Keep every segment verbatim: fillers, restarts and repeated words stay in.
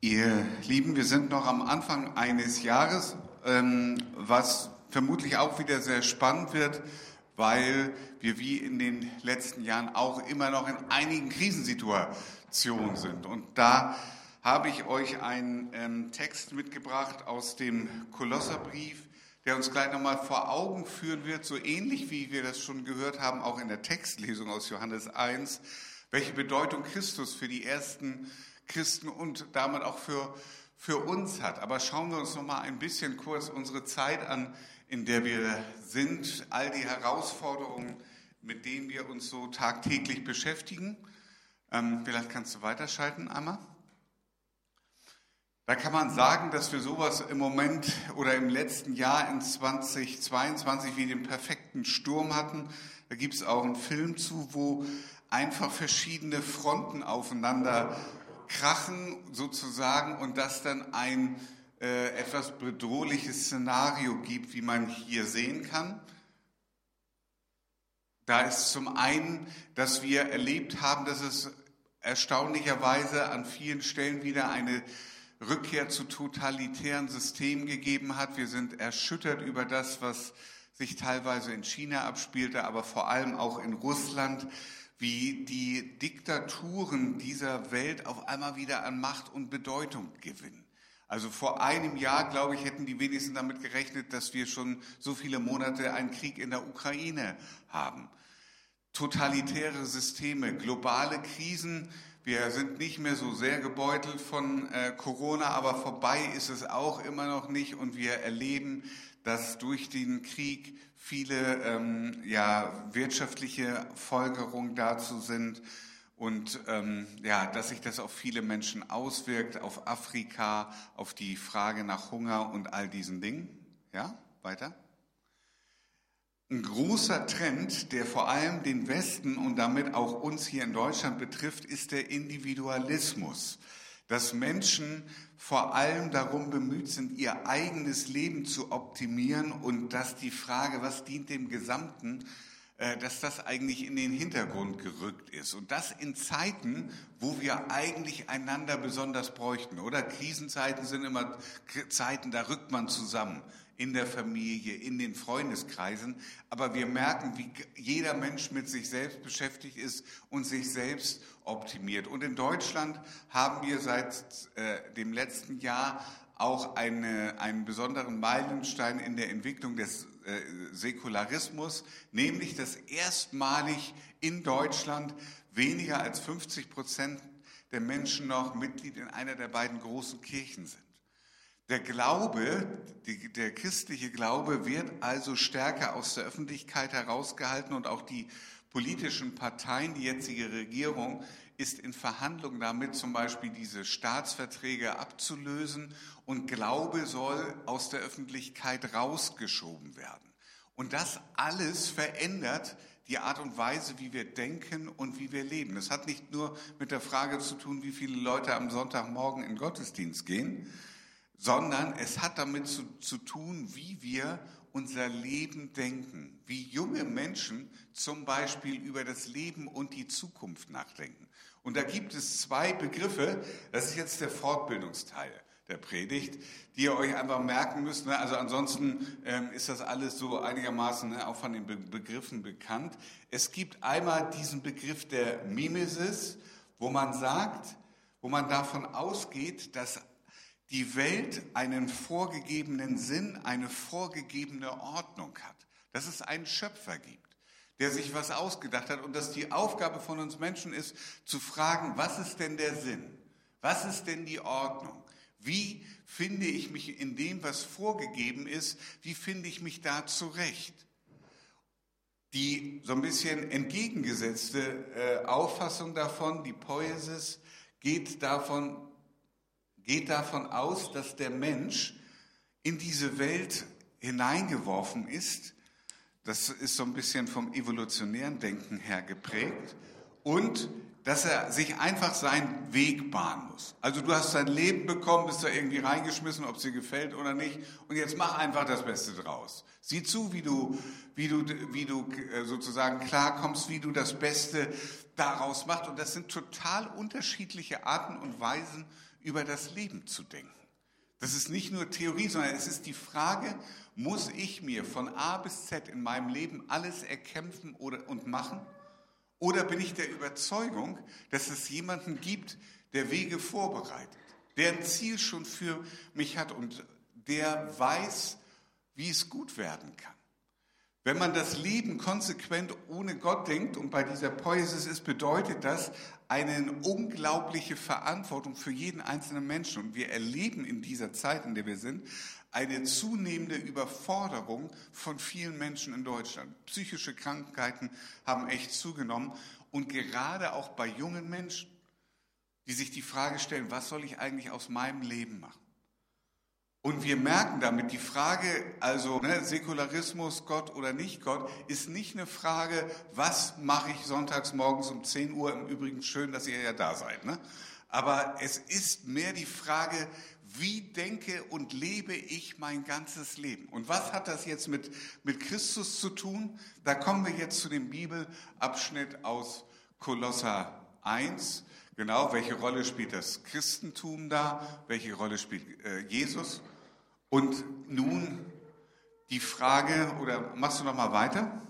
Ihr Lieben, wir sind noch am Anfang eines Jahres, ähm, was vermutlich auch wieder sehr spannend wird, weil wir wie in den letzten Jahren auch immer noch in einigen Krisensituationen sind. Und da habe ich euch einen ähm, Text mitgebracht aus dem Kolosserbrief, der uns gleich nochmal vor Augen führen wird, so ähnlich wie wir das schon gehört haben, auch in der Textlesung aus Johannes eins, welche Bedeutung Christus für die ersten Christen und damit auch für, für uns hat. Aber schauen wir uns noch mal ein bisschen kurz unsere Zeit an, in der wir sind, all die Herausforderungen, mit denen wir uns so tagtäglich beschäftigen. Ähm, vielleicht kannst du weiterschalten einmal. Da kann man sagen, dass wir sowas im Moment oder im letzten Jahr in zweitausendzweiundzwanzig wie den perfekten Sturm hatten. Da gibt es auch einen Film zu, wo einfach verschiedene Fronten aufeinander krachen sozusagen und das dann ein äh, etwas bedrohliches Szenario gibt, wie man hier sehen kann. Da ist zum einen, dass wir erlebt haben, dass es erstaunlicherweise an vielen Stellen wieder eine Rückkehr zu totalitären Systemen gegeben hat. Wir sind erschüttert über das, was sich teilweise in China abspielte, aber vor allem auch in Russland, wie die Diktaturen dieser Welt auf einmal wieder an Macht und Bedeutung gewinnen. Also vor einem Jahr, glaube ich, hätten die wenigsten damit gerechnet, dass wir schon so viele Monate einen Krieg in der Ukraine haben. Totalitäre Systeme, globale Krisen. Wir sind nicht mehr so sehr gebeutelt von äh, Corona, aber vorbei ist es auch immer noch nicht. Und wir erleben, dass durch den Krieg viele ähm, ja, wirtschaftliche Folgerungen dazu sind und ähm, ja, dass sich das auf viele Menschen auswirkt, auf Afrika, auf die Frage nach Hunger und all diesen Dingen. Ja, weiter. Ein großer Trend, der vor allem den Westen und damit auch uns hier in Deutschland betrifft, ist der Individualismus. Dass Menschen vor allem darum bemüht sind, ihr eigenes Leben zu optimieren und dass die Frage, was dient dem Gesamten, dass das eigentlich in den Hintergrund gerückt ist. Und das in Zeiten, wo wir eigentlich einander besonders bräuchten, oder? Krisenzeiten sind immer Zeiten, da rückt man zusammen. In der Familie, in den Freundeskreisen. Aber wir merken, wie jeder Mensch mit sich selbst beschäftigt ist und sich selbst optimiert. Und in Deutschland haben wir seit äh, dem letzten Jahr auch eine, einen besonderen Meilenstein in der Entwicklung des äh, Säkularismus, nämlich dass erstmalig in Deutschland weniger als fünfzig Prozent der Menschen noch Mitglied in einer der beiden großen Kirchen sind. Der Glaube, die, der christliche Glaube wird also stärker aus der Öffentlichkeit herausgehalten und auch die politischen Parteien, die jetzige Regierung, ist in Verhandlungen damit, zum Beispiel diese Staatsverträge abzulösen und Glaube soll aus der Öffentlichkeit rausgeschoben werden. Und das alles verändert die Art und Weise, wie wir denken und wie wir leben. Das hat nicht nur mit der Frage zu tun, wie viele Leute am Sonntagmorgen in den Gottesdienst gehen, sondern es hat damit zu, zu tun, wie wir unser Leben denken, wie junge Menschen zum Beispiel über das Leben und die Zukunft nachdenken. Und da gibt es zwei Begriffe, das ist jetzt der Fortbildungsteil der Predigt, die ihr euch einfach merken müsst. Also ansonsten ähm, ist das alles so einigermaßen ne, auch von den Be- Begriffen bekannt. Es gibt einmal diesen Begriff der Mimesis, wo man sagt, wo man davon ausgeht, dass die Welt einen vorgegebenen Sinn, eine vorgegebene Ordnung hat. Dass es einen Schöpfer gibt, der sich was ausgedacht hat und dass die Aufgabe von uns Menschen ist, zu fragen, was ist denn der Sinn? Was ist denn die Ordnung? Wie finde ich mich in dem, was vorgegeben ist, wie finde ich mich da zurecht? Die so ein bisschen entgegengesetzte äh, Auffassung davon, die Poiesis, geht davon geht davon aus, dass der Mensch in diese Welt hineingeworfen ist. Das ist so ein bisschen vom evolutionären Denken her geprägt. Und dass er sich einfach seinen Weg bahnen muss. Also du hast dein Leben bekommen, bist da irgendwie reingeschmissen, ob es dir gefällt oder nicht. Und jetzt mach einfach das Beste draus. Sieh zu, wie du, wie du, wie du sozusagen klarkommst, wie du das Beste daraus macht. Und das sind total unterschiedliche Arten und Weisen, über das Leben zu denken. Das ist nicht nur Theorie, sondern es ist die Frage, muss ich mir von A bis Z in meinem Leben alles erkämpfen oder, und machen? Oder bin ich der Überzeugung, dass es jemanden gibt, der Wege vorbereitet, der ein Ziel schon für mich hat und der weiß, wie es gut werden kann? Wenn man das Leben konsequent ohne Gott denkt, und bei dieser Poiesis ist, bedeutet das eine unglaubliche Verantwortung für jeden einzelnen Menschen. Und wir erleben in dieser Zeit, in der wir sind, eine zunehmende Überforderung von vielen Menschen in Deutschland. Psychische Krankheiten haben echt zugenommen und gerade auch bei jungen Menschen, die sich die Frage stellen, was soll ich eigentlich aus meinem Leben machen? Und wir merken damit, die Frage, also ne, Säkularismus, Gott oder nicht Gott, ist nicht eine Frage, was mache ich sonntags morgens um zehn Uhr, im Übrigen schön, dass ihr ja da seid. Ne? Aber es ist mehr die Frage, wie denke und lebe ich mein ganzes Leben? Und was hat das jetzt mit, mit Christus zu tun? Da kommen wir jetzt zu dem Bibelabschnitt aus Kolosser eins. Genau, welche Rolle spielt das Christentum da? Welche Rolle spielt äh, Jesus? Und nun die Frage, oder machst du noch mal weiter?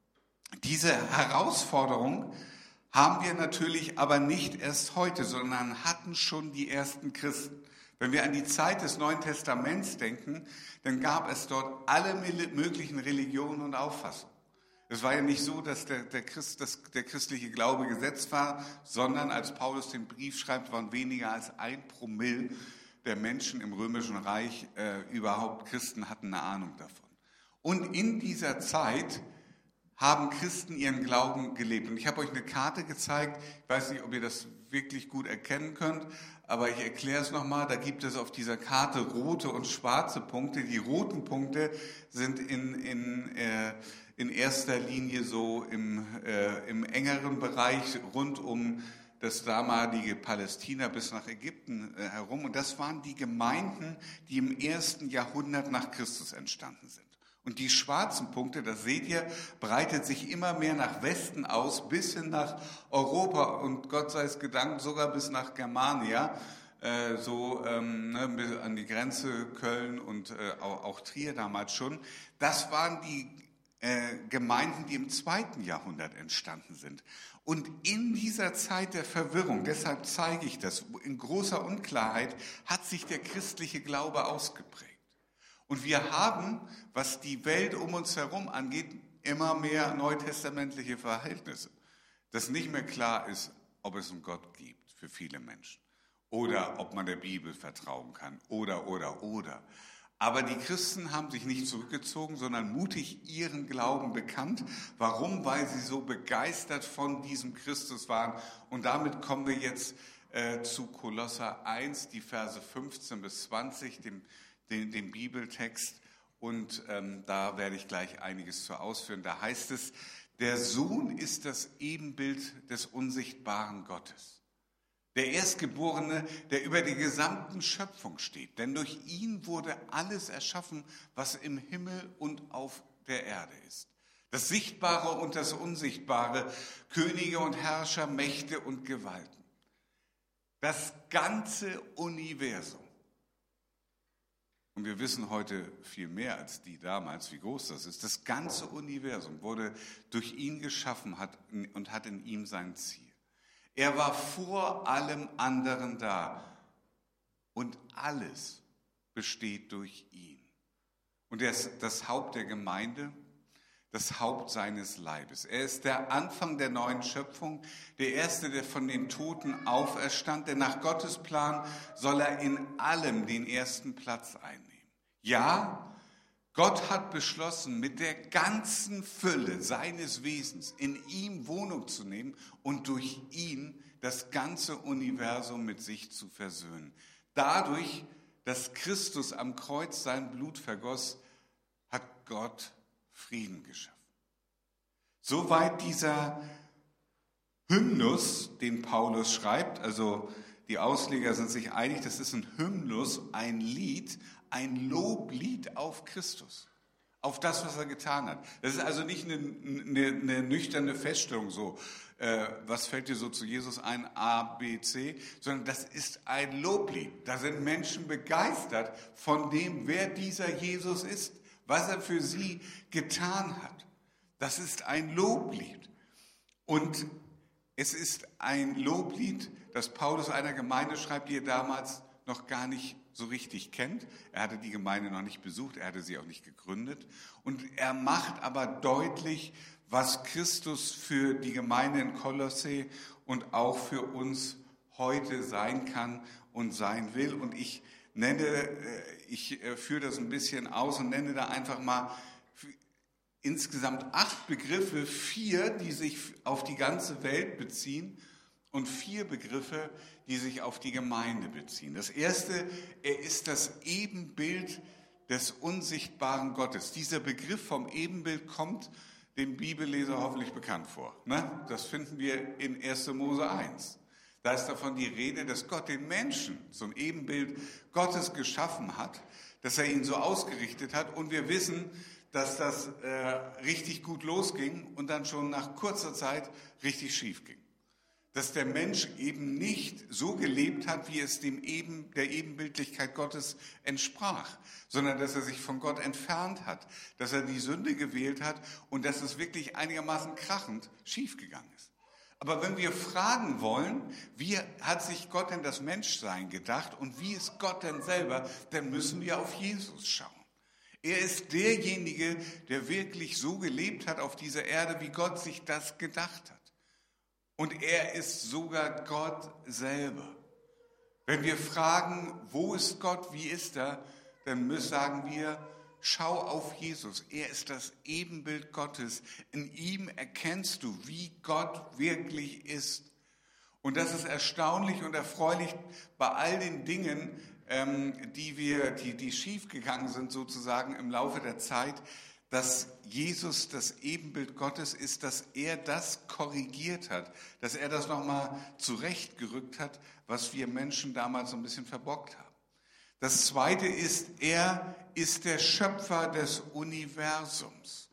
Diese Herausforderung haben wir natürlich aber nicht erst heute, sondern hatten schon die ersten Christen. Wenn wir an die Zeit des Neuen Testaments denken, dann gab es dort alle möglichen Religionen und Auffassungen. Es war ja nicht so, dass der, der, Christ, dass der christliche Glaube gesetzt war, sondern als Paulus den Brief schreibt, waren weniger als ein Promille der Menschen im Römischen Reich äh, überhaupt Christen hatten eine Ahnung davon. Und in dieser Zeit haben Christen ihren Glauben gelebt. Und ich habe euch eine Karte gezeigt, ich weiß nicht, ob ihr das wirklich gut erkennen könnt, aber ich erkläre es nochmal, da gibt es auf dieser Karte rote und schwarze Punkte. Die roten Punkte sind in, in, äh, in erster Linie so im, äh, im engeren Bereich rund um das damalige Palästina bis nach Ägypten äh, herum. Und das waren die Gemeinden, die im ersten Jahrhundert nach Christus entstanden sind. Und die schwarzen Punkte, das seht ihr, breitet sich immer mehr nach Westen aus, bis hin nach Europa und Gott sei es gedankt, sogar bis nach Germania, äh, so ähm, ne, bis an die Grenze Köln und äh, auch, auch Trier damals schon. Das waren die äh, Gemeinden, die im zweiten Jahrhundert entstanden sind. Und in dieser Zeit der Verwirrung, deshalb zeige ich das, in großer Unklarheit, hat sich der christliche Glaube ausgeprägt. Und wir haben, was die Welt um uns herum angeht, immer mehr neutestamentliche Verhältnisse. Dass nicht mehr klar ist, ob es einen Gott gibt für viele Menschen oder ob man der Bibel vertrauen kann oder, oder, oder. Aber die Christen haben sich nicht zurückgezogen, sondern mutig ihren Glauben bekannt. Warum? Weil sie so begeistert von diesem Christus waren. Und damit kommen wir jetzt äh, zu Kolosser eins, die Verse fünfzehn bis zwanzig, dem, dem, dem Bibeltext. Und ähm, da werde ich gleich einiges zu ausführen. Da heißt es, der Sohn ist das Ebenbild des unsichtbaren Gottes. Der Erstgeborene, der über die gesamten Schöpfung steht. Denn durch ihn wurde alles erschaffen, was im Himmel und auf der Erde ist. Das Sichtbare und das Unsichtbare, Könige und Herrscher, Mächte und Gewalten. Das ganze Universum. Und wir wissen heute viel mehr als die damals, wie groß das ist. Das ganze Universum wurde durch ihn geschaffen hat und hat in ihm sein Ziel. Er war vor allem anderen da und alles besteht durch ihn. Und er ist das Haupt der Gemeinde, das Haupt seines Leibes. Er ist der Anfang der neuen Schöpfung, der Erste, der von den Toten auferstand, denn nach Gottes Plan soll er in allem den ersten Platz einnehmen. Ja, Gott hat beschlossen, mit der ganzen Fülle seines Wesens in ihm Wohnung zu nehmen und durch ihn das ganze Universum mit sich zu versöhnen. Dadurch, dass Christus am Kreuz sein Blut vergoss, hat Gott Frieden geschaffen. Soweit dieser Hymnus, den Paulus schreibt, also die Ausleger sind sich einig, das ist ein Hymnus, ein Lied, ein Loblied auf Christus, auf das, was er getan hat. Das ist also nicht eine, eine, eine nüchterne Feststellung so, äh, was fällt dir so zu Jesus ein, A, B, C, sondern das ist ein Loblied. Da sind Menschen begeistert von dem, wer dieser Jesus ist, was er für sie getan hat. Das ist ein Loblied. Und es ist ein Loblied, das Paulus einer Gemeinde schreibt, die er damals noch gar nicht so richtig kennt. Er hatte die Gemeinde noch nicht besucht, er hatte sie auch nicht gegründet. Und er macht aber deutlich, was Christus für die Gemeinde in Kolosse und auch für uns heute sein kann und sein will. Und ich nenne, ich führe das ein bisschen aus und nenne da einfach mal insgesamt acht Begriffe, vier, die sich auf die ganze Welt beziehen und vier Begriffe, die sich auf die Gemeinde beziehen. Das erste, er ist das Ebenbild des unsichtbaren Gottes. Dieser Begriff vom Ebenbild kommt dem Bibelleser hoffentlich bekannt vor. Ne? Das finden wir in erster Mose eins. Da ist davon die Rede, dass Gott den Menschen zum Ebenbild Gottes geschaffen hat, dass er ihn so ausgerichtet hat. Und wir wissen, dass das äh, richtig gut losging und dann schon nach kurzer Zeit richtig schief ging. Dass der Mensch eben nicht so gelebt hat, wie es dem eben, der Ebenbildlichkeit Gottes entsprach, sondern dass er sich von Gott entfernt hat, dass er die Sünde gewählt hat und dass es wirklich einigermaßen krachend schiefgegangen ist. Aber wenn wir fragen wollen, wie hat sich Gott denn das Menschsein gedacht und wie ist Gott denn selber, dann müssen wir auf Jesus schauen. Er ist derjenige, der wirklich so gelebt hat auf dieser Erde, wie Gott sich das gedacht hat. Und er ist sogar Gott selber. Wenn wir fragen, wo ist Gott, wie ist er, dann müssen, sagen wir, schau auf Jesus. Er ist das Ebenbild Gottes. In ihm erkennst du, wie Gott wirklich ist. Und das ist erstaunlich und erfreulich bei all den Dingen, ähm, die wir, die, die schiefgegangen sind sozusagen im Laufe der Zeit, dass Jesus das Ebenbild Gottes ist, dass er das korrigiert hat, dass er das nochmal zurechtgerückt hat, was wir Menschen damals so ein bisschen verbockt haben. Das Zweite ist, er ist der Schöpfer des Universums.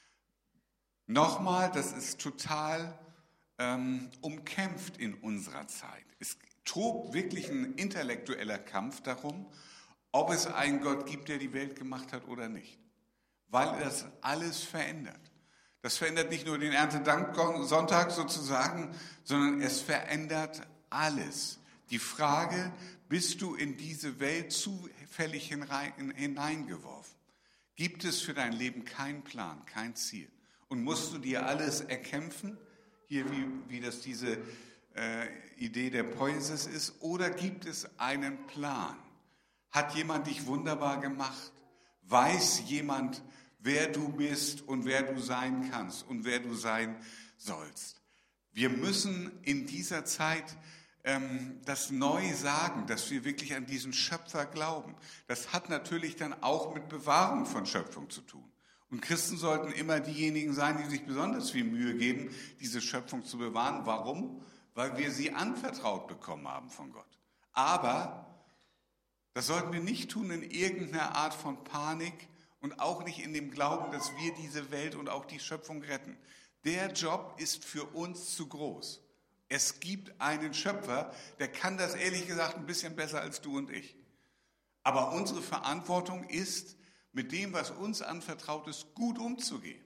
Nochmal, das ist total ähm, umkämpft in unserer Zeit. Es tobt wirklich ein intellektueller Kampf darum, ob es einen Gott gibt, der die Welt gemacht hat oder nicht. Weil das alles verändert. Das verändert nicht nur den Erntedanksonntag sozusagen, sondern es verändert alles. Die Frage, bist du in diese Welt zufällig hineingeworfen? Gibt es für dein Leben keinen Plan, kein Ziel? Und musst du dir alles erkämpfen, hier wie, wie das diese äh, Idee der Poiesis ist, oder gibt es einen Plan? Hat jemand dich wunderbar gemacht? Weiß jemand, wer du bist und wer du sein kannst und wer du sein sollst? Wir müssen in dieser Zeit ähm, das neu sagen, dass wir wirklich an diesen Schöpfer glauben. Das hat natürlich dann auch mit Bewahrung von Schöpfung zu tun. Und Christen sollten immer diejenigen sein, die sich besonders viel Mühe geben, diese Schöpfung zu bewahren. Warum? Weil wir sie anvertraut bekommen haben von Gott. Aber das sollten wir nicht tun in irgendeiner Art von Panik und auch nicht in dem Glauben, dass wir diese Welt und auch die Schöpfung retten. Der Job ist für uns zu groß. Es gibt einen Schöpfer, der kann das ehrlich gesagt ein bisschen besser als du und ich. Aber unsere Verantwortung ist, mit dem, was uns anvertraut ist, gut umzugehen.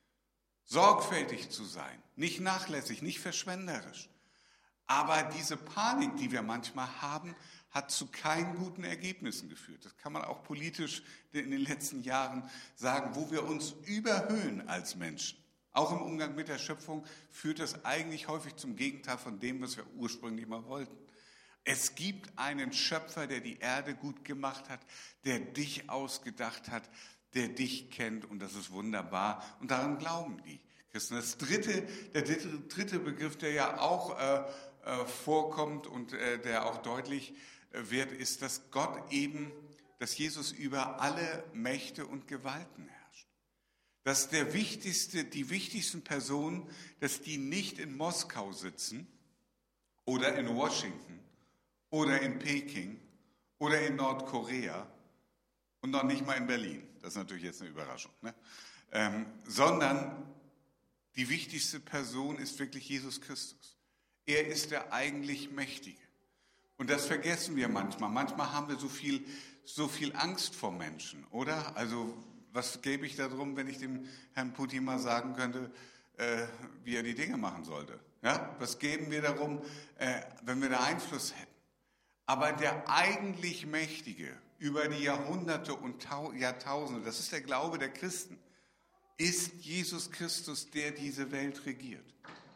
Sorgfältig zu sein, nicht nachlässig, nicht verschwenderisch. Aber diese Panik, die wir manchmal haben, hat zu keinen guten Ergebnissen geführt. Das kann man auch politisch in den letzten Jahren sagen, wo wir uns überhöhen als Menschen. Auch im Umgang mit der Schöpfung führt das eigentlich häufig zum Gegenteil von dem, was wir ursprünglich mal wollten. Es gibt einen Schöpfer, der die Erde gut gemacht hat, der dich ausgedacht hat, der dich kennt und das ist wunderbar und daran glauben die Christen. Das dritte, der dritte, dritte Begriff, der ja auch äh, äh, vorkommt und äh, der auch deutlich äh, wird, ist, dass Gott eben, dass Jesus über alle Mächte und Gewalten herrscht. Dass der wichtigste, die wichtigsten Personen, dass die nicht in Moskau sitzen oder in Washington oder in Peking oder in Nordkorea und noch nicht mal in Berlin. Das ist natürlich jetzt eine Überraschung. Ne? Ähm, sondern die wichtigste Person ist wirklich Jesus Christus. Er ist der eigentlich Mächtige. Und das vergessen wir manchmal. Manchmal haben wir so viel, so viel Angst vor Menschen, oder? Also was gäbe ich darum, wenn ich dem Herrn Putin mal sagen könnte, äh, wie er die Dinge machen sollte? Ja? Was geben wir darum, äh, wenn wir da Einfluss hätten? Aber der eigentlich Mächtige über die Jahrhunderte und Tau- Jahrtausende, das ist der Glaube der Christen, ist Jesus Christus, der diese Welt regiert.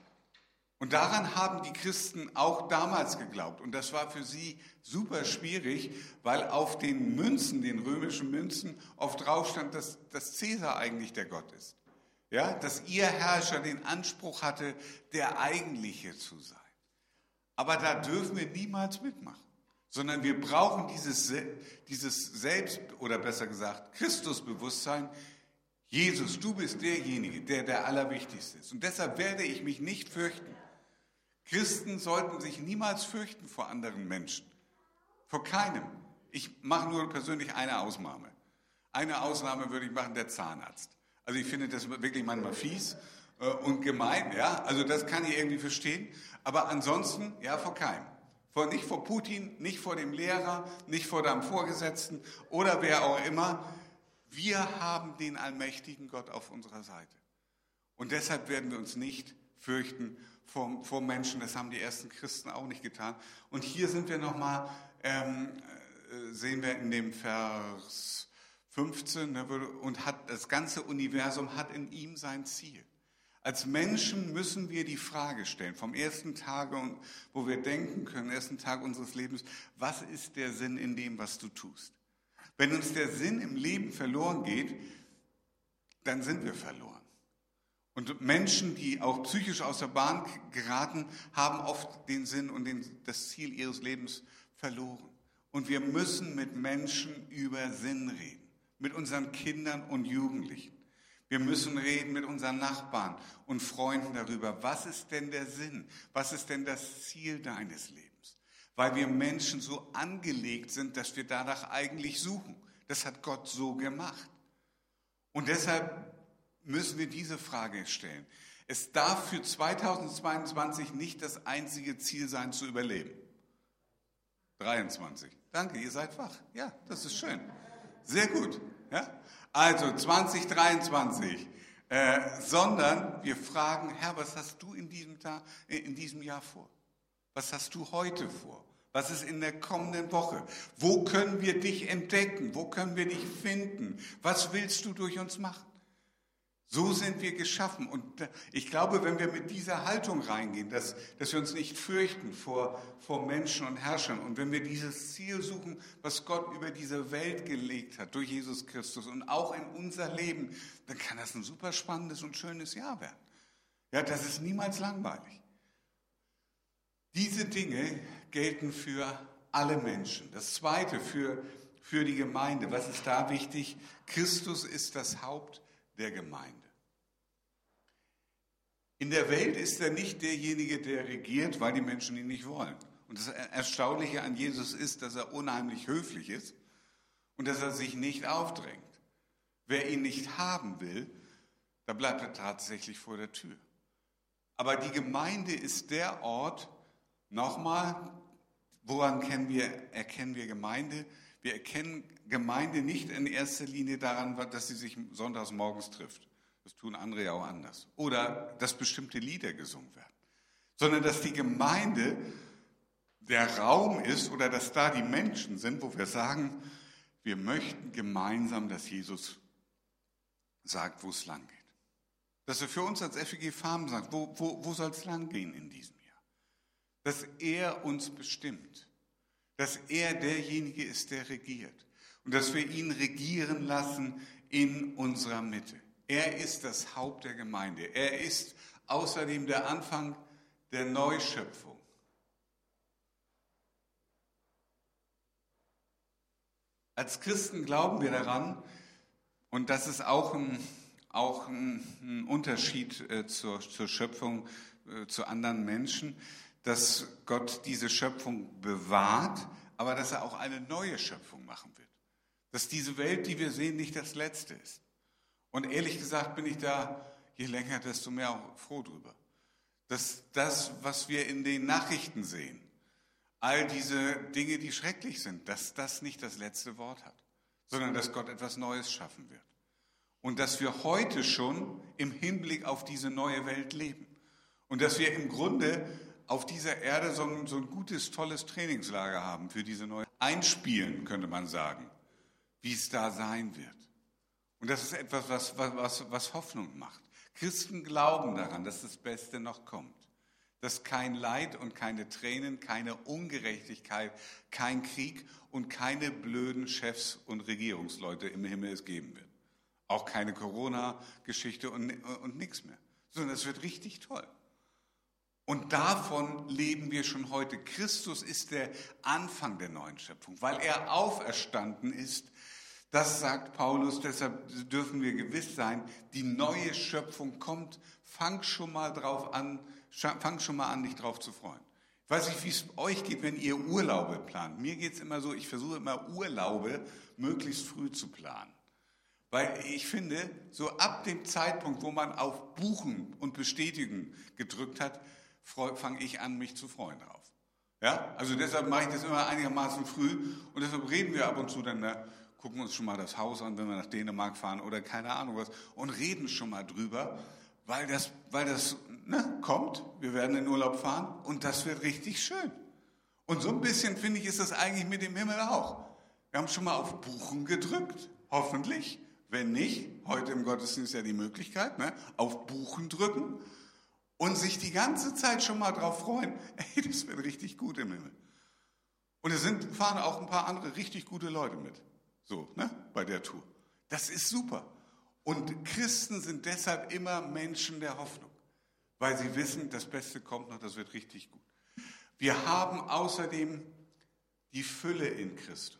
Und daran haben die Christen auch damals geglaubt. Und das war für sie super schwierig, weil auf den Münzen, den römischen Münzen, oft drauf stand, dass, dass Cäsar eigentlich der Gott ist. Ja, dass ihr Herrscher den Anspruch hatte, der Eigentliche zu sein. Aber da dürfen wir niemals mitmachen, sondern wir brauchen dieses, dieses Selbst, oder besser gesagt, Christusbewusstsein. Jesus, du bist derjenige, der der Allerwichtigste ist. Und deshalb werde ich mich nicht fürchten. Christen sollten sich niemals fürchten vor anderen Menschen. Vor keinem. Ich mache nur persönlich eine Ausnahme. Eine Ausnahme würde ich machen, der Zahnarzt. Also ich finde das wirklich manchmal fies äh, und gemein. Ja? Also das kann ich irgendwie verstehen. Aber ansonsten, ja, vor keinem. Vor, nicht vor Putin, nicht vor dem Lehrer, nicht vor deinem Vorgesetzten oder wer auch immer. Wir haben den allmächtigen Gott auf unserer Seite. Und deshalb werden wir uns nicht fürchten vor, vor Menschen. Das haben die ersten Christen auch nicht getan. Und hier sind wir nochmal, ähm, sehen wir in dem Vers fünfzehn, ne, und hat, das ganze Universum hat in ihm sein Ziel. Als Menschen müssen wir die Frage stellen, vom ersten Tag, wo wir denken können, ersten Tag unseres Lebens, was ist der Sinn in dem, was du tust? Wenn uns der Sinn im Leben verloren geht, dann sind wir verloren. Und Menschen, die auch psychisch aus der Bahn geraten, haben oft den Sinn und den, das Ziel ihres Lebens verloren. Und wir müssen mit Menschen über Sinn reden, mit unseren Kindern und Jugendlichen. Wir müssen reden mit unseren Nachbarn und Freunden darüber, was ist denn der Sinn, was ist denn das Ziel deines Lebens? Weil wir Menschen so angelegt sind, dass wir danach eigentlich suchen. Das hat Gott so gemacht. Und deshalb müssen wir diese Frage stellen. Es darf für zweitausendzweiundzwanzig nicht das einzige Ziel sein, zu überleben. dreiundzwanzig. Danke, ihr seid wach. Ja, das ist schön. Sehr gut. Ja? Also zwanzig dreiundzwanzig. Äh, sondern wir fragen, Herr, was hast du in diesem Tag, in diesem Jahr vor? Was hast du heute vor? Was ist in der kommenden Woche? Wo können wir dich entdecken? Wo können wir dich finden? Was willst du durch uns machen? So sind wir geschaffen. Und ich glaube, wenn wir mit dieser Haltung reingehen, dass, dass wir uns nicht fürchten vor, vor Menschen und Herrschern, und wenn wir dieses Ziel suchen, was Gott über diese Welt gelegt hat, durch Jesus Christus und auch in unser Leben, dann kann das ein super spannendes und schönes Jahr werden. Ja, das ist niemals langweilig. Diese Dinge gelten für alle Menschen. Das Zweite für, für die Gemeinde. Was ist da wichtig? Christus ist das Haupt der Gemeinde. In der Welt ist er nicht derjenige, der regiert, weil die Menschen ihn nicht wollen. Und das Erstaunliche an Jesus ist, dass er unheimlich höflich ist und dass er sich nicht aufdrängt. Wer ihn nicht haben will, da bleibt er tatsächlich vor der Tür. Aber die Gemeinde ist der Ort, nochmal, woran kennen wir, erkennen wir Gemeinde? Wir erkennen Gemeinde nicht in erster Linie daran, dass sie sich sonntags morgens trifft. Das tun andere ja auch anders. Oder dass bestimmte Lieder gesungen werden. Sondern dass die Gemeinde der Raum ist oder dass da die Menschen sind, wo wir sagen, wir möchten gemeinsam, dass Jesus sagt, wo es lang geht. Dass er für uns als F E G Farm sagt, wo, wo, wo soll es lang gehen in diesem Jahr? Dass er uns bestimmt. Dass er derjenige ist, der regiert. Und dass wir ihn regieren lassen in unserer Mitte. Er ist das Haupt der Gemeinde. Er ist außerdem der Anfang der Neuschöpfung. Als Christen glauben wir daran, und das ist auch ein, auch ein, ein Unterschied äh, zur, zur Schöpfung, äh, zu anderen Menschen, dass Gott diese Schöpfung bewahrt, aber dass er auch eine neue Schöpfung machen wird. Dass diese Welt, die wir sehen, nicht das Letzte ist. Und ehrlich gesagt bin ich da, je länger, desto mehr auch froh drüber. Dass das, was wir in den Nachrichten sehen, all diese Dinge, die schrecklich sind, dass das nicht das letzte Wort hat, sondern dass Gott etwas Neues schaffen wird. Und dass wir heute schon im Hinblick auf diese neue Welt leben. Und dass wir im Grunde auf dieser Erde so ein, so ein gutes, tolles Trainingslager haben für diese neue Einspielen, könnte man sagen, wie es da sein wird. Und das ist etwas, was, was, was Hoffnung macht. Christen glauben daran, dass das Beste noch kommt. Dass kein Leid und keine Tränen, keine Ungerechtigkeit, kein Krieg und keine blöden Chefs und Regierungsleute im Himmel es geben wird. Auch keine Corona-Geschichte und, und nichts mehr. Sondern es wird richtig toll. Und davon leben wir schon heute. Christus ist der Anfang der neuen Schöpfung, weil er auferstanden ist. Das sagt Paulus, deshalb dürfen wir gewiss sein, die neue Schöpfung kommt. Fang schon mal drauf an, fang schon mal an, dich drauf zu freuen. Ich weiß nicht, wie es euch geht, wenn ihr Urlaube plant. Mir geht es immer so, ich versuche immer Urlaube möglichst früh zu planen. Weil ich finde, so ab dem Zeitpunkt, wo man auf Buchen und Bestätigen gedrückt hat, fange ich an, mich zu freuen drauf. Ja? Also deshalb mache ich das immer einigermaßen früh und deshalb reden wir ab und zu dann, na, gucken uns schon mal das Haus an, wenn wir nach Dänemark fahren oder keine Ahnung was und reden schon mal drüber, weil das, weil das ne, kommt, wir werden in Urlaub fahren und das wird richtig schön. Und so ein bisschen, finde ich, ist das eigentlich mit dem Himmel auch. Wir haben schon mal auf Buchen gedrückt, hoffentlich. Wenn nicht, heute im Gottesdienst ja die Möglichkeit, ne, auf Buchen drücken und sich die ganze Zeit schon mal drauf freuen, ey, das wird richtig gut im Himmel. Und es sind, fahren auch ein paar andere richtig gute Leute mit, so, ne, bei der Tour. Das ist super. Und Christen sind deshalb immer Menschen der Hoffnung, weil sie wissen, das Beste kommt noch, das wird richtig gut. Wir haben außerdem die Fülle in Christus.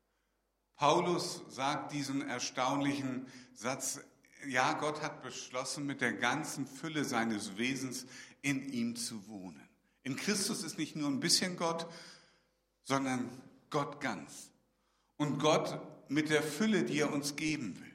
Paulus sagt diesen erstaunlichen Satz, ja, Gott hat beschlossen, mit der ganzen Fülle seines Wesens in ihm zu wohnen. In Christus ist nicht nur ein bisschen Gott, sondern Gott ganz. Und Gott mit der Fülle, die er uns geben will.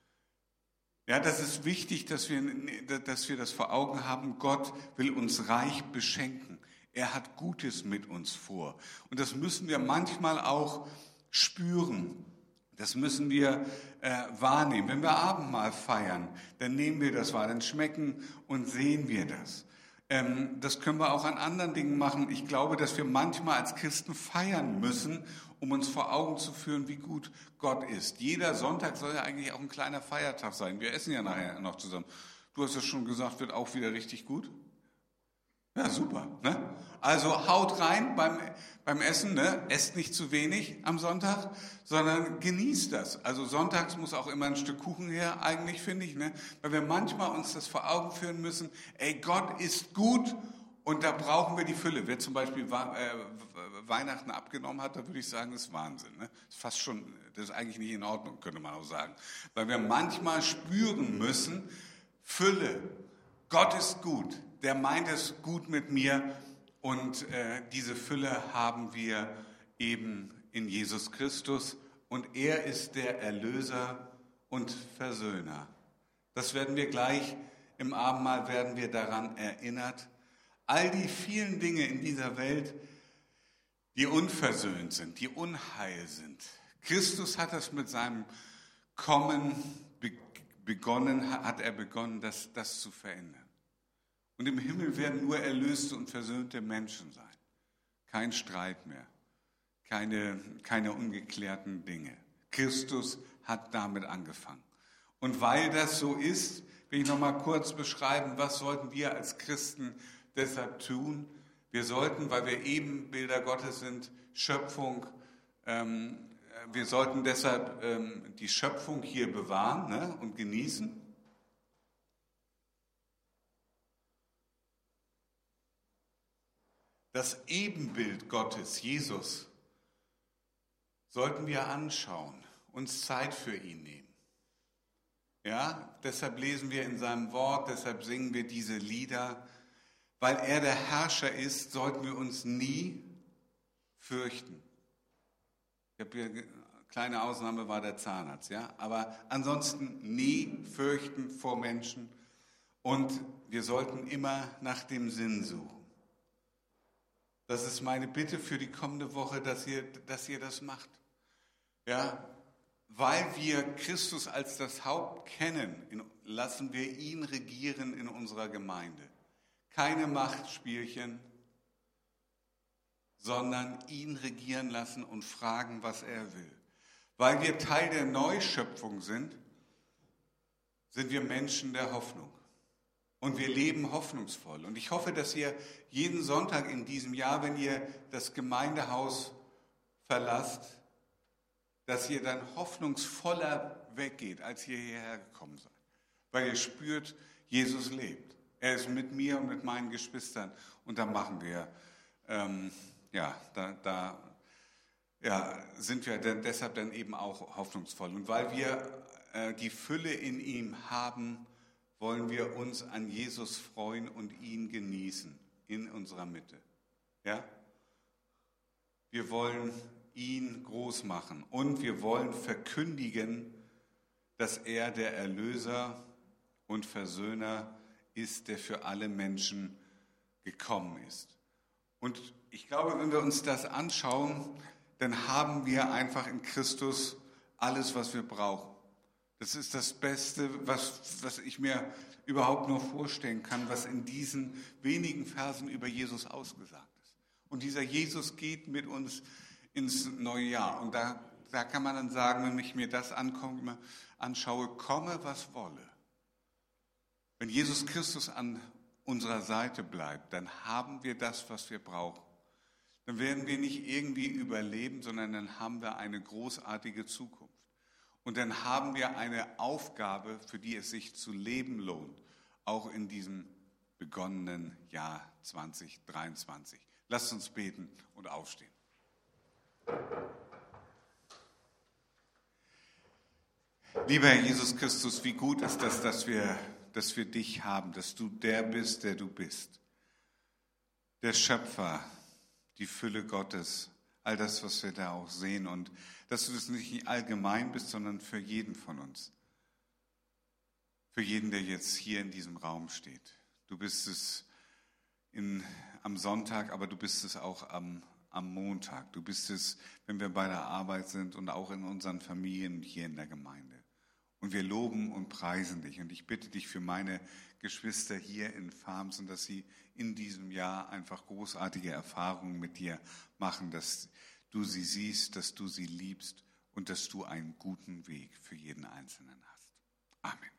Ja, das ist wichtig, dass wir, dass wir das vor Augen haben. Gott will uns reich beschenken. Er hat Gutes mit uns vor. Und das müssen wir manchmal auch spüren. Das müssen wir äh, wahrnehmen. Wenn wir Abendmahl feiern, dann nehmen wir das wahr, dann schmecken und sehen wir das. Ähm, das können wir auch an anderen Dingen machen. Ich glaube, dass wir manchmal als Christen feiern müssen, um uns vor Augen zu führen, wie gut Gott ist. Jeder Sonntag soll ja eigentlich auch ein kleiner Feiertag sein. Wir essen ja nachher noch zusammen. Du hast es schon gesagt, wird auch wieder richtig gut. Ja, super. Ne? Also haut rein beim, beim Essen, ne? Esst nicht zu wenig am Sonntag, sondern genießt das. Also sonntags muss auch immer ein Stück Kuchen her, eigentlich finde ich, ne? Weil wir manchmal uns das vor Augen führen müssen, ey, Gott ist gut und da brauchen wir die Fülle. Wer zum Beispiel Weihnachten abgenommen hat, da würde ich sagen, das ist Wahnsinn. Ne? Das ist fast schon, das ist eigentlich nicht in Ordnung, könnte man auch sagen. Weil wir manchmal spüren müssen, Fülle, Gott ist gut. Der meint es gut mit mir und äh, diese Fülle haben wir eben in Jesus Christus und er ist der Erlöser und Versöhner. Das werden wir gleich im Abendmahl werden wir daran erinnert. All die vielen Dinge in dieser Welt, die unversöhnt sind, die unheil sind. Christus hat das mit seinem Kommen begonnen, hat er begonnen, das, das zu verändern. Und im Himmel werden nur erlöste und versöhnte Menschen sein. Kein Streit mehr, keine, keine ungeklärten Dinge. Christus hat damit angefangen. Und weil das so ist, will ich noch mal kurz beschreiben, was sollten wir als Christen deshalb tun? Wir sollten, weil wir Ebenbilder Gottes sind, Schöpfung, ähm, wir sollten deshalb ähm, die Schöpfung hier bewahren, ne, und genießen. Das Ebenbild Gottes, Jesus, sollten wir anschauen, uns Zeit für ihn nehmen. Ja, deshalb lesen wir in seinem Wort, deshalb singen wir diese Lieder. Weil er der Herrscher ist, sollten wir uns nie fürchten. Ich habe hier Kleine Ausnahme war der Zahnarzt, ja. Aber ansonsten nie fürchten vor Menschen. Und wir sollten immer nach dem Sinn suchen. Das ist meine Bitte für die kommende Woche, dass ihr, dass ihr das macht. Ja, weil wir Christus als das Haupt kennen, lassen wir ihn regieren in unserer Gemeinde. Keine Machtspielchen, sondern ihn regieren lassen und fragen, was er will. Weil wir Teil der Neuschöpfung sind, sind wir Menschen der Hoffnung. Und wir leben hoffnungsvoll. Und ich hoffe, dass ihr jeden Sonntag in diesem Jahr, wenn ihr das Gemeindehaus verlasst, dass ihr dann hoffnungsvoller weggeht, als ihr hierher gekommen seid. Weil ihr spürt, Jesus lebt. Er ist mit mir und mit meinen Geschwistern. Und da machen wir, ähm, ja, da, da ja, sind wir dann deshalb dann eben auch hoffnungsvoll. Und weil wir äh, die Fülle in ihm haben, wollen wir uns an Jesus freuen und ihn genießen in unserer Mitte. Ja? Wir wollen ihn groß machen und wir wollen verkündigen, dass er der Erlöser und Versöhner ist, der für alle Menschen gekommen ist. Und ich glaube, wenn wir uns das anschauen, dann haben wir einfach in Christus alles, was wir brauchen. Das ist das Beste, was, was ich mir überhaupt nur vorstellen kann, was in diesen wenigen Versen über Jesus ausgesagt ist. Und dieser Jesus geht mit uns ins neue Jahr. Und da, da kann man dann sagen, wenn ich mir das ankomme, anschaue, komme, was wolle. Wenn Jesus Christus an unserer Seite bleibt, dann haben wir das, was wir brauchen. Dann werden wir nicht irgendwie überleben, sondern dann haben wir eine großartige Zukunft. Und dann haben wir eine Aufgabe, für die es sich zu leben lohnt, auch in diesem begonnenen Jahr zwanzig dreiundzwanzig. Lasst uns beten und aufstehen. Lieber Herr Jesus Christus, wie gut ist das, dass wir, dass wir dich haben, dass du der bist, der du bist. Der Schöpfer, die Fülle Gottes, all das, was wir da auch sehen und dass du das nicht allgemein bist, sondern für jeden von uns. Für jeden, der jetzt hier in diesem Raum steht. Du bist es in, am Sonntag, aber du bist es auch am, am Montag. Du bist es, wenn wir bei der Arbeit sind und auch in unseren Familien hier in der Gemeinde. Und wir loben und preisen dich. Und ich bitte dich für meine Geschwister hier in Farmsen, dass sie in diesem Jahr einfach großartige Erfahrungen mit dir machen, dass du sie siehst, dass du sie liebst und dass du einen guten Weg für jeden Einzelnen hast. Amen.